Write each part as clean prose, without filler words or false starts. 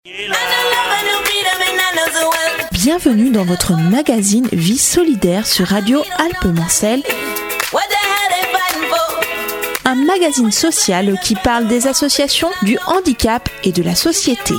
Bienvenue dans votre magazine Vie solidaire sur Radio Alpes-Mancel, un magazine social qui parle des associations, du handicap et de la société.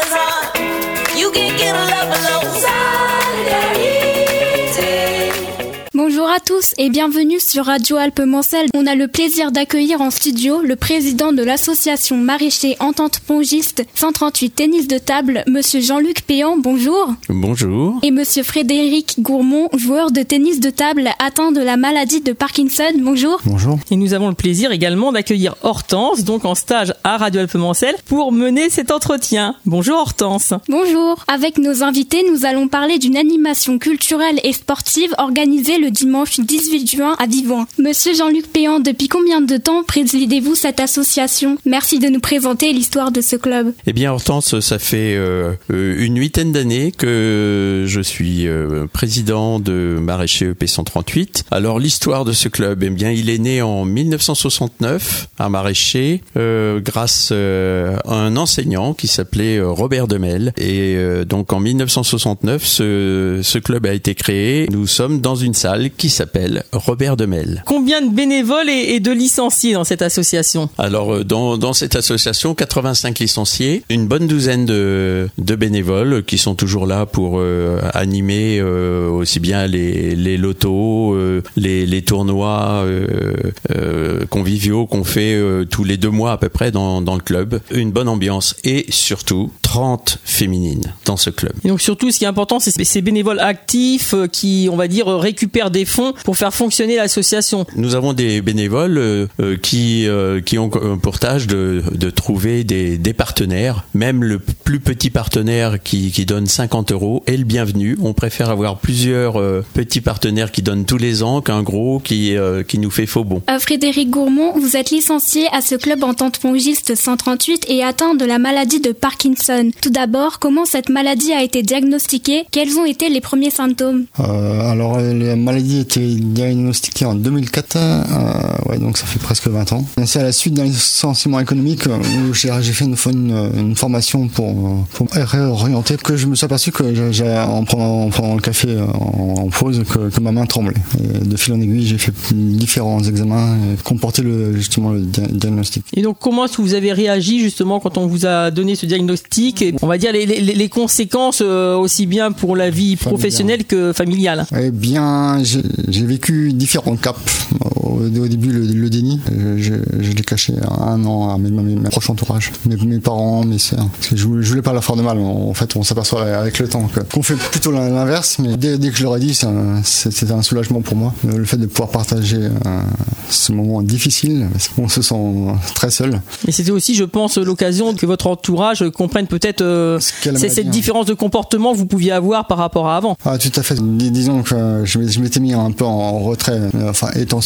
Bonjour à tous et bienvenue sur Radio Alpes-Mancel. On a le plaisir d'accueillir en studio le président de l'association maraîcher Entente Pongiste 138 tennis de table, monsieur Jean-Luc Péan, bonjour. Bonjour. Et monsieur Frédéric Gourmont, joueur de tennis de table atteint de la maladie de Parkinson, bonjour. Bonjour. Et nous avons le plaisir également d'accueillir Hortense, donc en stage à Radio Alpes-Mancel, pour mener cet entretien. Bonjour Hortense. Bonjour. Avec nos invités, nous allons parler d'une animation culturelle et sportive organisée le dimanche 18 juin à Vivoin. Monsieur Jean-Luc Péan, depuis combien de temps présidez-vous cette association ? Merci de nous présenter l'histoire de ce club. Eh bien Hortense, ça fait une huitaine d'années que je suis président de Maraîcher EP 138. Alors l'histoire de ce club, eh bien il est né en 1969 à Maraîcher grâce à un enseignant qui s'appelait Robert Demel. Et donc en 1969, ce club a été créé. Nous sommes dans une salle qui s'appelle Robert Demel. Combien de bénévoles et de licenciés dans cette association ? Alors dans cette association, 85 licenciés, une bonne douzaine de bénévoles qui sont toujours là pour animer aussi bien les lotos, les tournois conviviaux qu'on fait tous les 2 mois à peu près dans le club. Une bonne ambiance et surtout 30 féminines dans ce club. Et donc surtout, ce qui est important, c'est ces bénévoles actifs qui, on va dire, récupèrent des fonds pour faire fonctionner l'association. Nous avons des bénévoles qui ont pour tâche de trouver des partenaires. Même le plus petit partenaire qui donne 50 € est le bienvenu. On préfère avoir plusieurs petits partenaires qui donnent tous les ans qu'un gros qui nous fait faux bond. Frédéric Gourmont, vous êtes licencié à ce club Entente Pongiste 138 et atteint de la maladie de Parkinson. Tout d'abord, comment cette maladie a été diagnostiquée ? Quels ont été les premiers symptômes ? Alors, la maladie a été diagnostiquée en 2004, donc ça fait presque 20 ans. C'est à la suite d'un licenciement économique où j'ai fait une formation pour réorienter que je me suis aperçu que en prenant le café en pause que ma main tremblait. Et de fil en aiguille, j'ai fait différents examens qui comportaient justement le diagnostic. Et donc comment est-ce que vous avez réagi justement quand on vous a donné ce diagnostic et on va dire les conséquences aussi bien pour la vie professionnelle que familiale? Eh bien, j'ai vécu différents caps. Au début, le déni, je l'ai caché 1 an à mes proches entourages, mes parents, mes sœurs. Parce que je voulais pas leur faire de mal. En fait, on s'aperçoit avec le temps qu'on fait plutôt l'inverse. Mais dès que je leur ai dit, c'était un soulagement pour moi. Le fait de pouvoir partager ce moment difficile, parce qu'on se sent très seul. Et c'était aussi, je pense, l'occasion que votre entourage comprenne peut-être cette différence de comportement que vous pouviez avoir par rapport à avant. Ah, tout à fait. Disons que je m'étais mis un peu en retrait, étant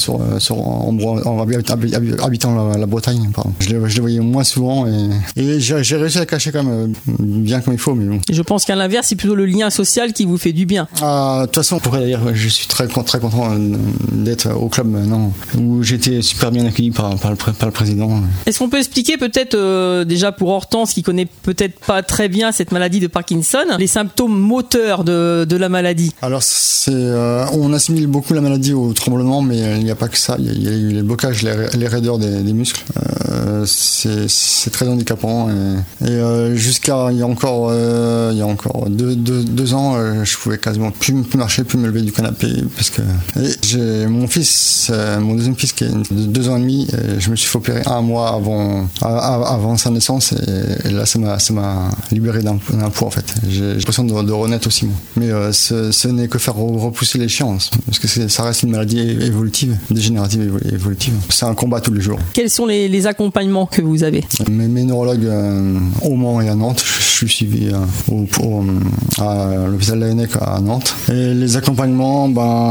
habitant la Bretagne, pardon. Je les voyais moins souvent et j'ai réussi à cacher quand même bien comme il faut, mais bon. Et je pense qu'à l'inverse, c'est plutôt le lien social qui vous fait du bien. De toute façon, on pourrait dire que je suis très content d'être au club maintenant, où j'étais super bien accueilli par le président. Est-ce qu'on peut expliquer peut-être déjà pour Hortense qui connaît peut-être pas très bien cette maladie de Parkinson, les symptômes moteurs de la maladie? Alors on assimile beaucoup la maladie au tremblement, mais il n'y a pas que ça. Il y a les blocages, les raideurs des muscles. C'est très handicapant et jusqu'à il y a encore 2 ans, je pouvais quasiment plus marcher, plus me lever du canapé parce que j'ai mon deuxième fils qui est de 2 ans et demi. Je me suis fait opérer 1 mois avant sa naissance et là ça m'a libéré d'un poids en fait. J'ai l'impression de renaître aussi moi. Mais ce n'est que faire repousser l'échéance parce que ça reste une maladie évolutive, dégénérative et évolutive. C'est un combat tous les jours. Quels sont les accompagnements que vous avez? Mes neurologues au Mans et à Nantes. Je suis suivi à l'hôpital de la Hennec à Nantes. Et les accompagnements,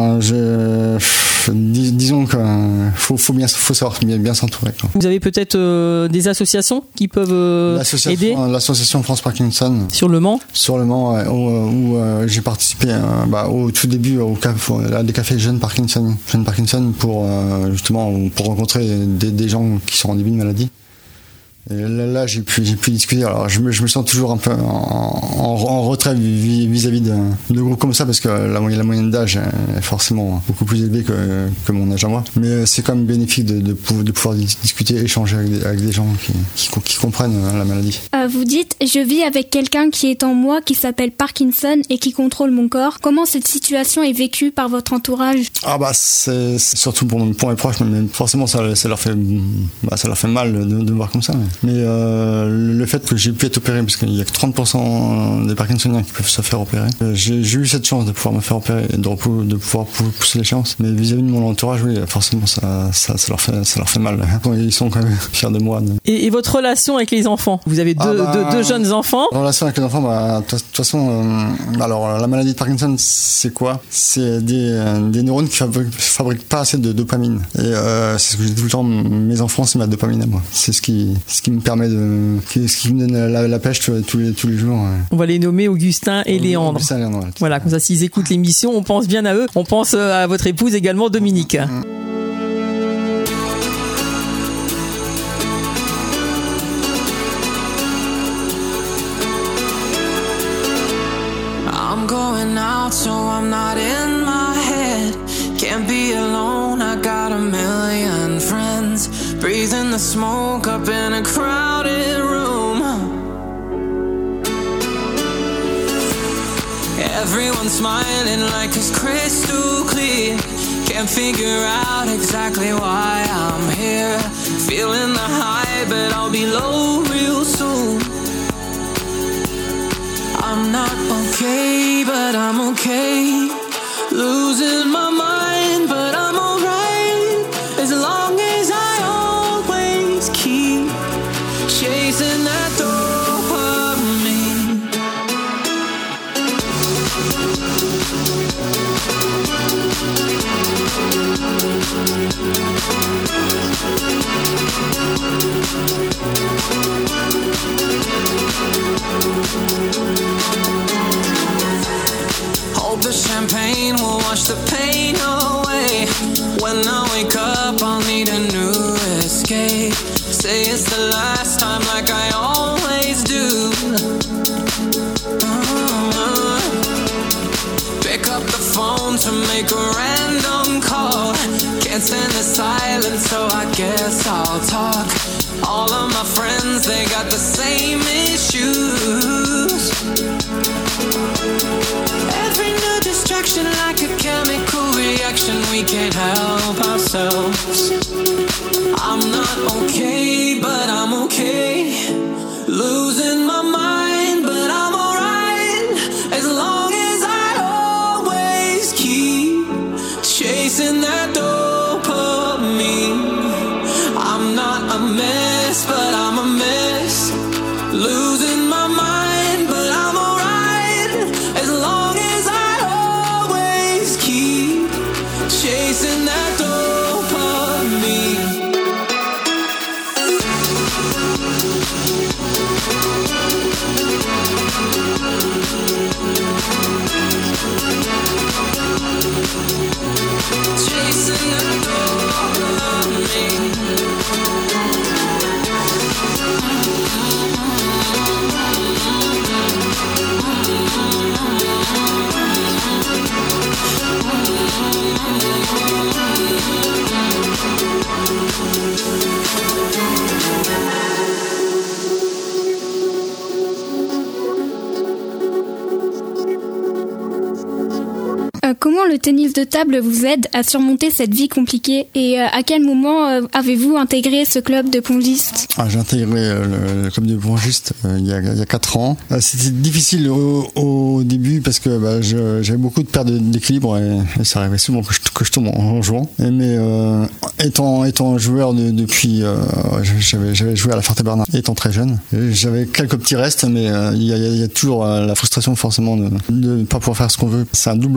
disons qu'il faut savoir bien s'entourer. Vous avez peut-être des associations qui peuvent aider? L'association France Parkinson. Sur le Mans? Sur le Mans, où j'ai participé au tout début à des cafés jeunes Parkinson pour justement pour rencontrer des gens qui sont en début de maladie. Et là j'ai pu discuter. Alors je me sens toujours un peu en retrait vis-à-vis de groupes comme ça, parce que la moyenne d'âge est forcément beaucoup plus élevée que mon âge à moi. Mais c'est quand même bénéfique de pouvoir discuter, échanger avec des gens qui comprennent la maladie. Vous dites, je vis avec quelqu'un qui est en moi, qui s'appelle Parkinson et qui contrôle mon corps. Comment cette situation est vécue par votre entourage? C'est surtout pour mes proches, mais forcément ça leur fait mal de me voir comme ça. Mais le fait que j'ai pu être opéré, parce qu'il y a que 30% des Parkinsoniens qui peuvent se faire opérer, j'ai eu cette chance de pouvoir me faire opérer et de pouvoir pousser l'échéance. Mais vis-à-vis de mon entourage, oui, forcément ça leur fait mal. Ils sont quand même fiers de moi. Et votre relation avec les enfants? Vous avez deux jeunes enfants. La relation avec les enfants, de toute façon, alors la maladie de Parkinson, c'est quoi? C'est des neurones qui fabriquent pas assez de dopamine. Et c'est ce que je dis tout le temps, mes enfants, c'est ma dopamine à moi. C'est ce qui me permet ce qui me donne la pêche tous les jours. On va les nommer Augustin et Léandre. Augustin et Léandre, voilà, comme ça, s'ils écoutent l'émission, on pense bien à eux. On pense à votre épouse également, Dominique. I'm going out, so I'm not in my head. Can't be alone, I got a million friends. Breathing the smoke up in a crowded room. Everyone's smiling like it's crystal clear. Can't figure out exactly why I'm here. Feeling the high, but I'll be low real soon. I'm not okay, but I'm okay. Losing my mind, but I'm alright. As long as I always keep chasing that dopamine. Hope the champagne will wash the pain away. When I wake up, I'll need a new escape. Say it's the last time like I always do. Pick up the phone to make a random call. Can't stand the silence, so I guess I'll talk. All of my friends, they got the same issues. Every new distraction like a chemical reaction. We can't help ourselves. I'm not okay, but I'm okay. Losing my mind, but I'm alright. As long as I always keep chasing that dopamine. I'm not a mess, but I'm a mess. Losing my mind, but I'm alright. As long as I always keep chasing that dopamine. Chasing that dopamine. Comment le tennis de table vous aide à surmonter cette vie compliquée et à quel moment avez-vous intégré ce club de pongistes? J'ai intégré le club de pongistes il y a 4 ans. C'était difficile au début parce que j'avais beaucoup de pertes d'équilibre et ça arrivait souvent que je tombe en jouant. Mais étant joueur depuis, j'avais joué à la Ferté-Bernard étant très jeune. J'avais quelques petits restes, mais il y a toujours la frustration forcément de ne pas pouvoir faire ce qu'on veut. C'est un double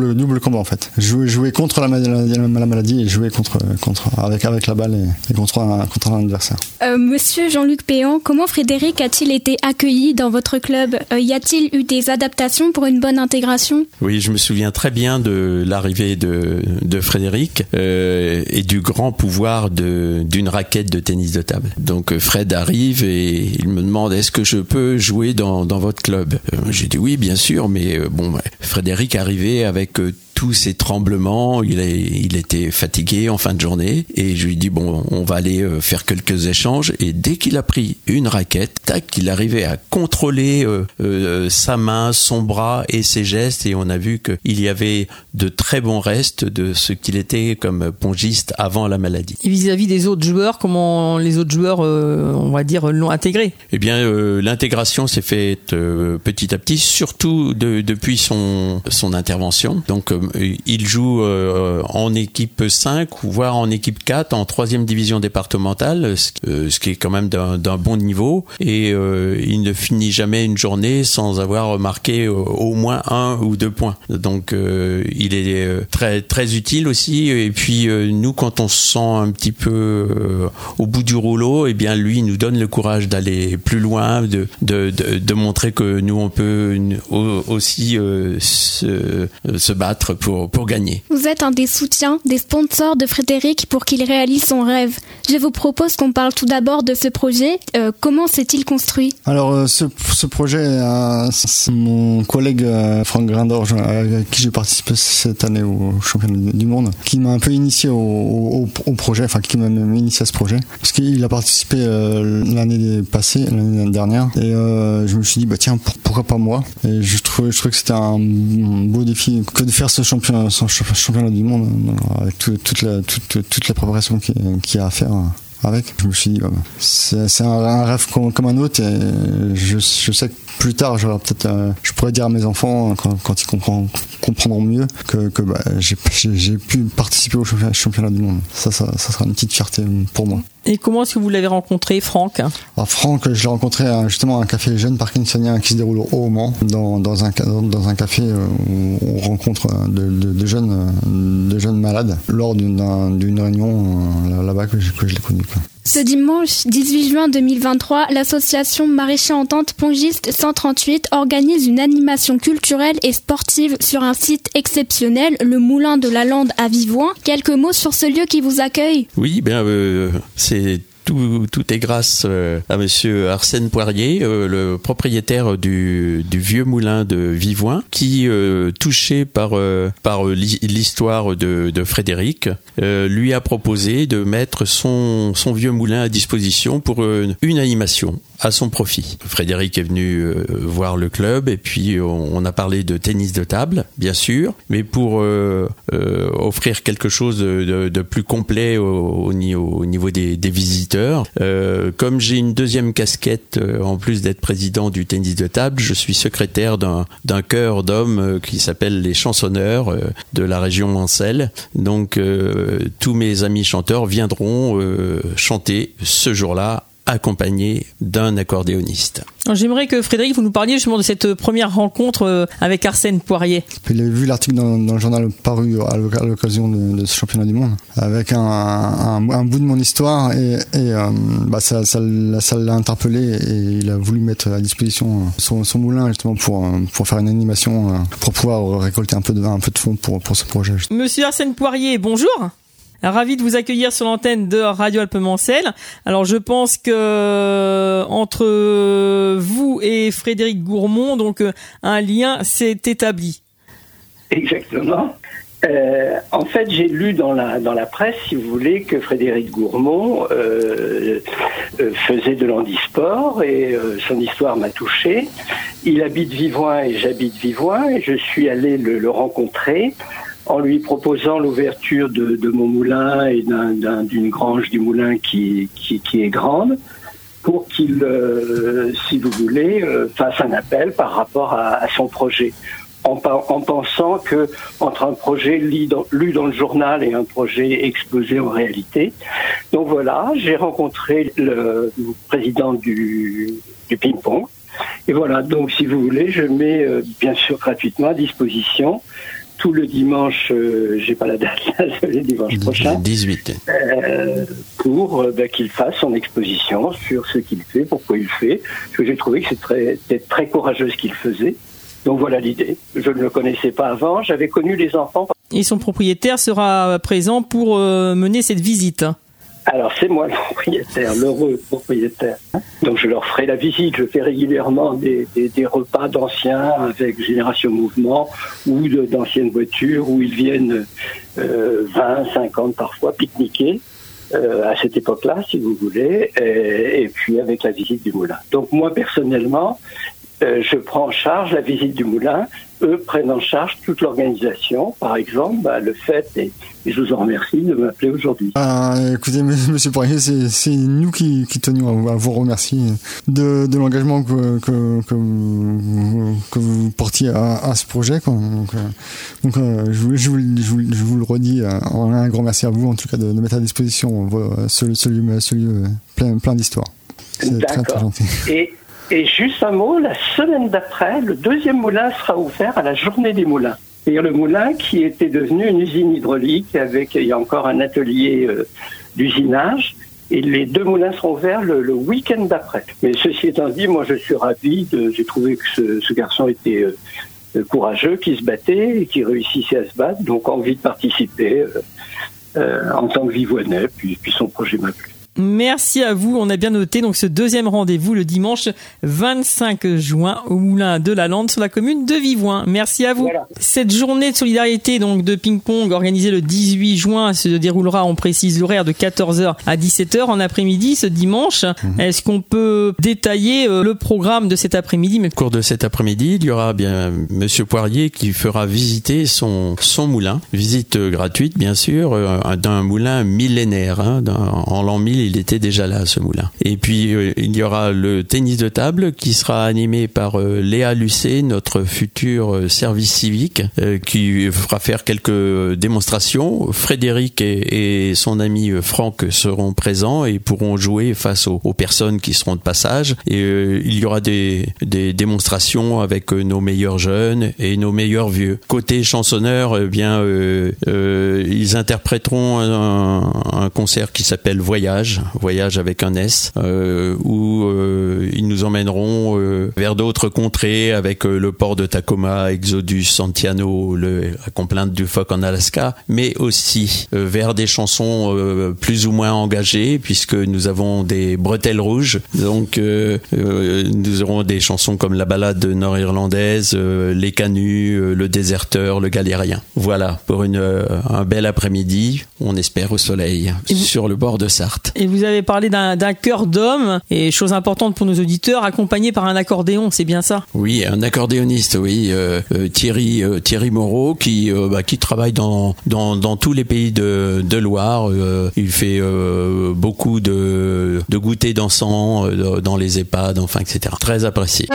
combat en fait. Jouer contre la maladie et jouer avec la balle et contre un adversaire. Monsieur Jean-Luc Péan, comment Frédéric a-t-il été accueilli dans votre club ? Y a-t-il eu des adaptations pour une bonne intégration ? Oui, je me souviens très bien de l'arrivée de Frédéric et du grand pouvoir d'une raquette de tennis de table. Donc Fred arrive et il me demande est-ce que je peux jouer dans votre club ? J'ai dit oui, bien sûr, mais Frédéric arrivait avec tous ces tremblements, il était fatigué en fin de journée et je lui dis on va aller faire quelques échanges et dès qu'il a pris une raquette, il arrivait à contrôler sa main, son bras et ses gestes et on a vu qu'il y avait de très bons restes de ce qu'il était comme pongiste avant la maladie. Et vis-à-vis des autres joueurs, comment les autres joueurs, on va dire, l'ont intégré ? Eh bien, l'intégration s'est faite petit à petit, surtout depuis son intervention. Donc, il joue en équipe 5, voire en équipe 4, en 3e division départementale, ce qui est quand même d'un bon niveau. Et il ne finit jamais une journée sans avoir marqué au moins 1 ou 2 points. Donc, il est très, très utile aussi. Et puis, nous, quand on se sent un petit peu au bout du rouleau, eh bien, lui, il nous donne le courage d'aller plus loin, de montrer que nous, on peut aussi se battre pour gagner. Vous êtes un des soutiens, des sponsors de Frédéric pour qu'il réalise son rêve. Je vous propose qu'on parle tout d'abord de ce projet. Comment s'est-il construit ? Alors, ce projet, c'est mon collègue Franck Grindorge, avec qui j'ai participé cette année au championnat du monde, qui m'a un peu initié au projet, enfin qui m'a même initié à ce projet, parce qu'il a participé l'année dernière, et je me suis dit bah tiens, pourquoi pas moi ? Et je trouvais que c'était un beau défi que de faire ce championnat du monde avec toute la préparation qu'il y a à faire avec. Je me suis dit c'est un rêve comme un autre, et je sais que plus tard je pourrais dire à mes enfants quand ils comprendront mieux que j'ai pu participer au championnat du monde. Ça sera une petite fierté pour moi. Et comment est-ce que vous l'avez rencontré, Franck ? Alors Franck, je l'ai rencontré justement à un café jeune parkinsonien qui se déroule au Mans, dans un café où on rencontre de jeunes malades lors d'une réunion là-bas que je l'ai connu. Ce dimanche 18 juin 2023, l'association Maraîchers Entente Pongiste 138 organise une animation culturelle et sportive sur un site exceptionnel, le Moulin de la Lande à Vivoin. Quelques mots sur ce lieu qui vous accueille ? Oui, c'est tout est grâce à monsieur Arsène Poirier, le propriétaire du vieux moulin de Vivoin, qui, touché par l'histoire de Frédéric, lui a proposé de mettre son vieux moulin à disposition pour une animation à son profit. Frédéric est venu voir le club et puis on a parlé de tennis de table, bien sûr, mais pour offrir quelque chose de plus complet au niveau des visiteurs. Comme j'ai une deuxième casquette, en plus d'être président du tennis de table, je suis secrétaire d'un chœur d'hommes qui s'appelle les Chansonneurs de la région Manselle. Donc tous mes amis chanteurs viendront chanter ce jour-là, accompagné d'un accordéoniste. Alors, j'aimerais que Frédéric, vous nous parliez justement de cette première rencontre avec Arsène Poirier. Il a vu l'article dans le journal paru à l'occasion de ce championnat du monde, avec un bout de mon histoire, et ça l'a interpellé, et il a voulu mettre à disposition son moulin justement pour faire une animation, pour pouvoir récolter un peu de fonds pour ce projet. Monsieur Arsène Poirier, bonjour. Ravi de vous accueillir sur l'antenne de Radio Alpes-Manselle. Alors je pense que entre vous et Frédéric Gourmont, donc un lien s'est établi. Exactement. En fait, j'ai lu dans la presse, si vous voulez, que Frédéric Gourmont faisait de l'handisport, et son histoire m'a touché. Il habite Vivoin et j'habite Vivoin, et je suis allé le rencontrer en lui proposant l'ouverture de mon moulin et d'une grange du moulin qui est grande, pour qu'il, si vous voulez, fasse un appel par rapport à son projet, en pensant que entre un projet lu dans le journal et un projet exposé en réalité. Donc voilà, j'ai rencontré le président du ping-pong, et voilà, donc si vous voulez, je mets bien sûr gratuitement à disposition tout le dimanche, j'ai pas la date, le dimanche prochain, 18. Pour qu'il fasse son exposition sur ce qu'il fait, pourquoi il fait. Parce que j'ai trouvé que c'était très courageux ce qu'il faisait. Donc voilà l'idée. Je ne le connaissais pas avant, j'avais connu les enfants. Et son propriétaire sera présent pour mener cette visite. Alors c'est moi le propriétaire, l'heureux propriétaire. Donc je leur ferai la visite, je fais régulièrement des repas d'anciens avec Génération Mouvement ou d'anciennes voitures où ils viennent 20, 50 parfois pique-niquer à cette époque-là si vous voulez, et puis avec la visite du moulin. Donc moi personnellement, je prends en charge la visite du moulin, eux prennent en charge toute l'organisation, par exemple, le fait, et je vous en remercie de m'appeler aujourd'hui. Écoutez, monsieur Poirier, c'est nous qui tenions à vous remercier de l'engagement que vous portiez à ce projet. Donc, je vous le redis, un grand merci à vous, en tout cas, de mettre à disposition ce lieu plein d'histoire. C'est très, très gentil. Et juste un mot, la semaine d'après, le deuxième moulin sera ouvert à la journée des moulins. C'est-à-dire le moulin qui était devenu une usine hydraulique il y a encore un atelier d'usinage. Et les deux moulins seront ouverts le week-end d'après. Mais ceci étant dit, moi je suis ravi, j'ai trouvé que ce garçon était courageux, qui se battait et qui réussissait à se battre. Donc envie de participer en tant que Vivoinais, puis son projet m'a plu. Merci à vous, on a bien noté donc ce deuxième rendez-vous le dimanche 25 juin au Moulin de la Lande sur la commune de Vivoin. Merci à vous. Voilà. Cette journée de solidarité donc de ping-pong organisée le 18 juin se déroulera, on précise l'horaire, de 14h à 17h en après-midi ce dimanche. Est-ce qu'on peut détailler le programme de cet après-midi? Au cours de cet après-midi, il y aura bien monsieur Poirier qui fera visiter son moulin, visite gratuite bien sûr, d'un moulin millénaire, en l'an 1000 il était déjà là, ce moulin. Et puis il y aura le tennis de table qui sera animé par Léa Lucet, notre futur service civique, qui fera faire quelques démonstrations. Frédéric et son ami Franck seront présents et pourront jouer face aux personnes qui seront de passage. Et il y aura des démonstrations avec nos meilleurs jeunes et nos meilleurs vieux. Côté chansonneurs, ils interpréteront un concert qui s'appelle Voyage avec un S, où ils nous emmèneront vers d'autres contrées avec le port de Tacoma, Exodus, Santiano, la complainte du phoque en Alaska, mais aussi vers des chansons plus ou moins engagées, puisque nous avons des bretelles rouges. Donc nous aurons des chansons comme la ballade nord-irlandaise, Les Canuts, Le Déserteur, Le Galérien. Voilà, pour un bel après-midi, on espère au soleil, sur le bord de Sarthe. Et vous avez parlé d'un chœur d'hommes, et chose importante pour nos auditeurs, accompagné par un accordéon, c'est bien ça? Oui, un accordéoniste, Thierry Moreau, qui travaille dans tous les pays de Loire. Il fait beaucoup de goûters dansants dans les EHPAD, enfin, etc. Très apprécié.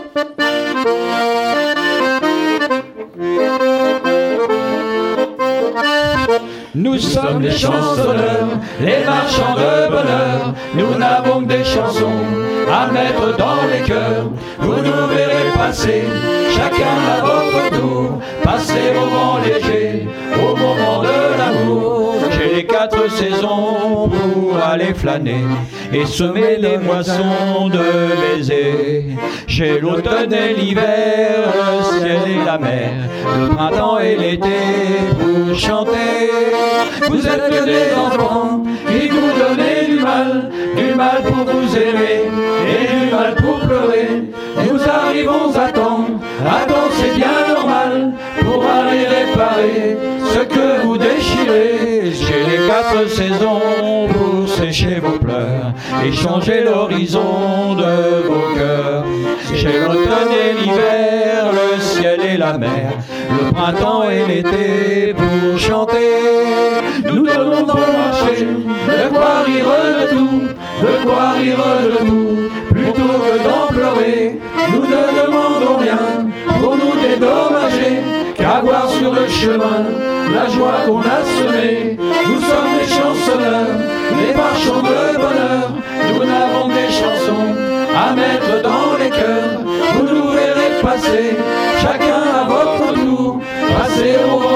Nous sommes les chansonneurs, les marchands de bonheur. Nous n'avons que des chansons à mettre dans les cœurs. Vous nous verrez passer, chacun à votre tour, passer au vent léger, au moment de l'amour. J'ai les 4 saisons pour aller flâner et semer les moissons de baisers. J'ai l'automne et l'hiver, le ciel et la mer, le printemps et l'été pour chanter. Vous êtes que des enfants qui vous donnez du mal pour vous aimer et du mal pour pleurer. Nous arrivons à temps c'est bien normal pour aller réparer ce que vous déchirez. J'ai les 4 saisons pour sécher vos pleurs et changer l'horizon de vos cœurs. J'ai l'automne et l'hiver, le ciel et la mer, le printemps et l'été pour chanter. Nous devons marcher, de quoi rire de tout, de quoi rire de tout, plutôt que d'en pleurer. Nous ne demandons rien pour nous dédommager, qu'à voir sur le chemin la joie qu'on a semée. Nous sommes les chansonneurs, les marchands de bonheur. Nous n'avons que des chansons à mettre dans les cœurs. Vous nous verrez passer, chacun à votre tour, passer au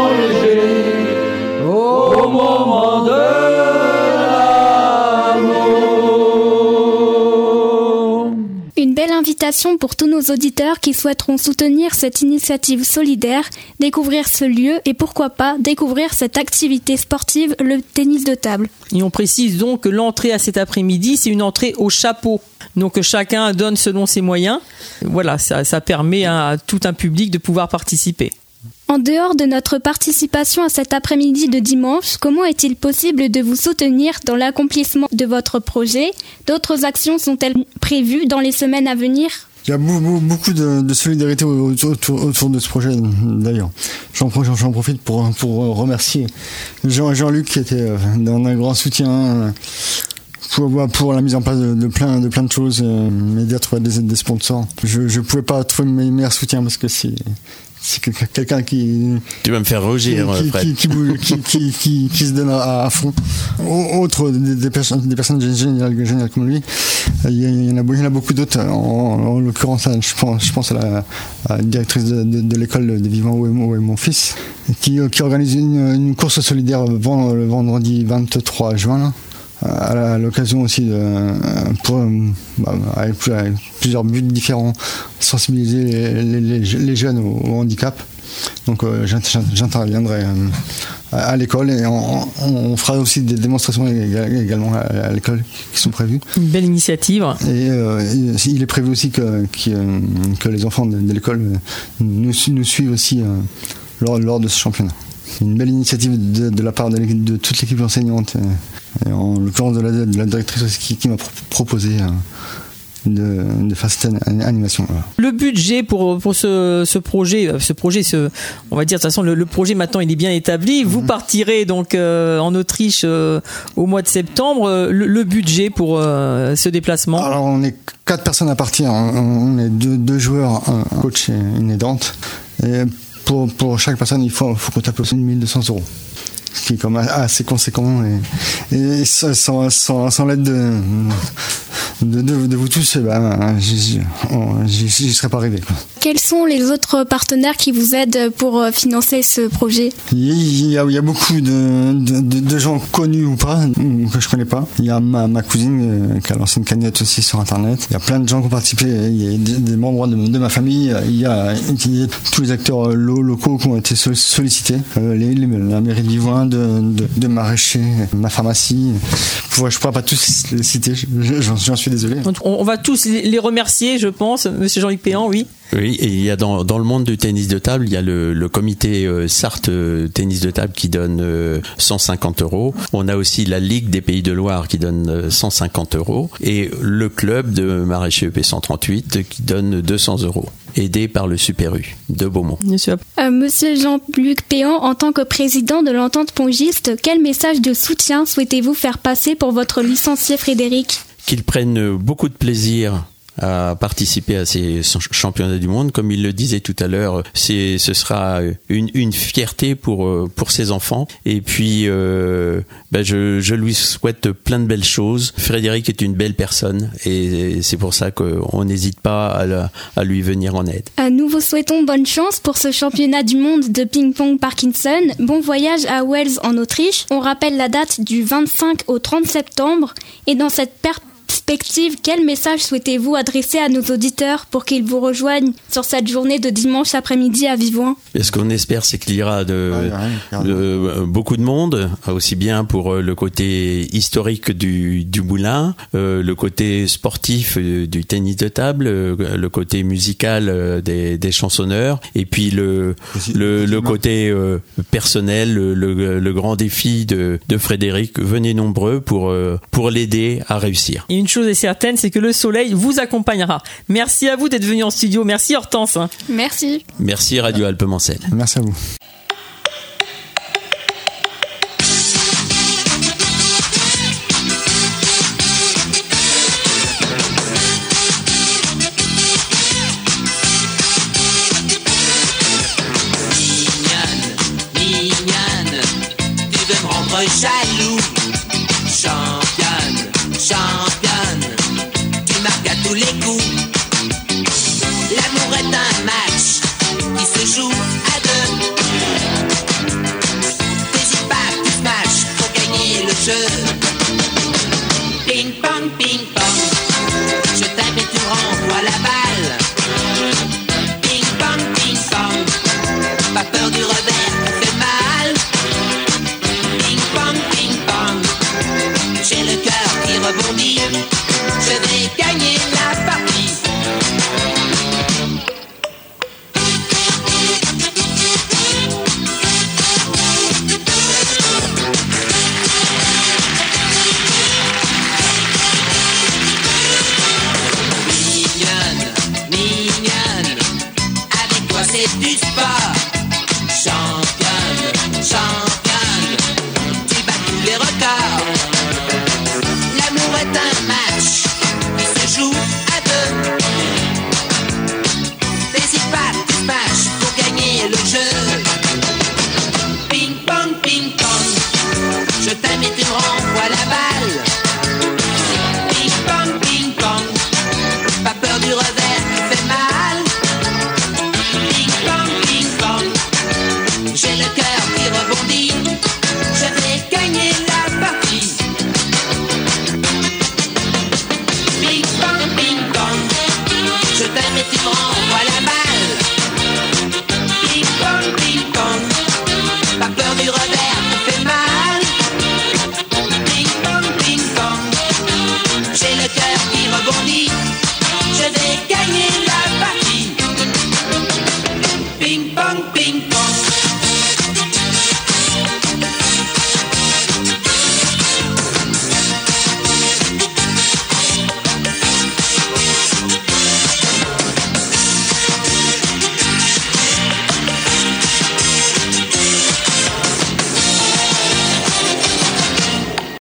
invitation pour tous nos auditeurs qui souhaiteront soutenir cette initiative solidaire, découvrir ce lieu et pourquoi pas découvrir cette activité sportive, le tennis de table. Et on précise donc que l'entrée à cet après-midi, c'est une entrée au chapeau. Donc chacun donne selon ses moyens. Voilà, ça permet à tout un public de pouvoir participer. En dehors de notre participation à cet après-midi de dimanche, comment est-il possible de vous soutenir dans l'accomplissement de votre projet ? D'autres actions sont-elles prévues dans les semaines à venir ? Il y a beaucoup de solidarité autour de ce projet, d'ailleurs. J'en profite pour remercier Jean-Luc qui était d'un grand soutien pour la mise en place de plein de choses, m'aider à trouver des sponsors. Je pouvais pas trouver mes meilleurs soutiens parce que c'est quelqu'un qui... Tu vas me faire rougir, Fred. Qui se donne à fond. Autre des personnes géniales comme lui, il y en a beaucoup d'autres. En l'occurrence, je pense à la directrice de l'école de Vivant où est mon fils, qui organise une course solidaire le vendredi 23 juin, là. À l'occasion aussi avec plusieurs buts différents, sensibiliser les jeunes au handicap. Donc j'interviendrai à l'école et on fera aussi des démonstrations également à l'école qui sont prévues. Une belle initiative. Et il est prévu aussi que les enfants de l'école nous suivent aussi lors de ce championnat. Une belle initiative de la part de toute l'équipe enseignante, et en l'occurrence de la directrice aussi qui m'a proposé de faire cette animation. Voilà. Le budget pour ce projet, on va dire de toute façon le projet maintenant il est bien établi. Vous partirez donc en Autriche au mois de septembre. Le budget pour ce déplacement. Alors on est 4 personnes à partir. On est deux joueurs, un coach et une aidante. Et pour chaque personne, il faut qu'on tape aussi 1 200 €. Ce qui est quand même assez conséquent. Et sans l'aide de vous tous, j'y serais pas arrivé, quoi. Quels sont les autres partenaires qui vous aident pour financer ce projet ? Il y a beaucoup de gens connus ou pas, que je connais pas. Il y a ma cousine qui a lancé une cagnotte aussi sur internet. Il y a plein de gens qui ont participé. Il y a des membres de ma famille. Il y a tous les acteurs locaux qui ont été sollicités. La mairie de Vivoin, de Maraîcher, ma pharmacie. Je pourrais pas tous les citer. J'en suis désolé. On va tous les remercier, je pense. Monsieur Jean-Luc Péan, oui. Oui, et il y a dans le monde du tennis de table, il y a le comité Sarthe tennis de table qui donne 150 €. On a aussi la Ligue des Pays de Loire qui donne 150 € et le club de Maraîcher EP 138 qui donne 200 €, aidé par le Super U de Beaumont. Monsieur Jean-Luc Péan, en tant que président de l'entente pongiste, quel message de soutien souhaitez-vous faire passer pour votre licencié Frédéric ? Qu'ils prennent beaucoup de plaisir à participer à ces championnats du monde. Comme il le disait tout à l'heure, ce sera une fierté pour ses enfants. Et puis, je lui souhaite plein de belles choses. Frédéric est une belle personne et c'est pour ça qu'on n'hésite pas à lui venir en aide. Nous vous souhaitons bonne chance pour ce championnat du monde de ping-pong Parkinson. Bon voyage à Wels en Autriche. On rappelle la date du 25 au 30 septembre. Et dans cette perspective, quel message souhaitez-vous adresser à nos auditeurs pour qu'ils vous rejoignent sur cette journée de dimanche après-midi à Vivoin ? Et ce qu'on espère, c'est qu'il y aura beaucoup de monde, aussi bien pour le côté historique du moulin, le côté sportif du tennis de table, le côté musical des chansonneurs, et puis le côté personnel, le grand défi de Frédéric. Venez nombreux pour l'aider à réussir. Et une chose est certaine, c'est que le soleil vous accompagnera. Merci à vous d'être venu en studio. Merci Hortense. Merci. Merci Radio Alpes-Mancel. Merci à vous. Mignonne, tu veux me rendre jaloux. Championne, tu marques à tous les coups. L'amour est un match qui se joue à deux. c'est du sport.